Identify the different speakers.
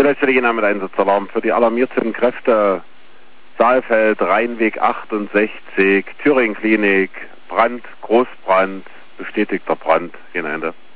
Speaker 1: Hier letzte Regina mit Einsatzalarm für die alarmierten Kräfte. Saalfeld, Rheinweg 68, Thüringen Klinik, Brand, Großbrand, bestätigter Brand, gehen Ende.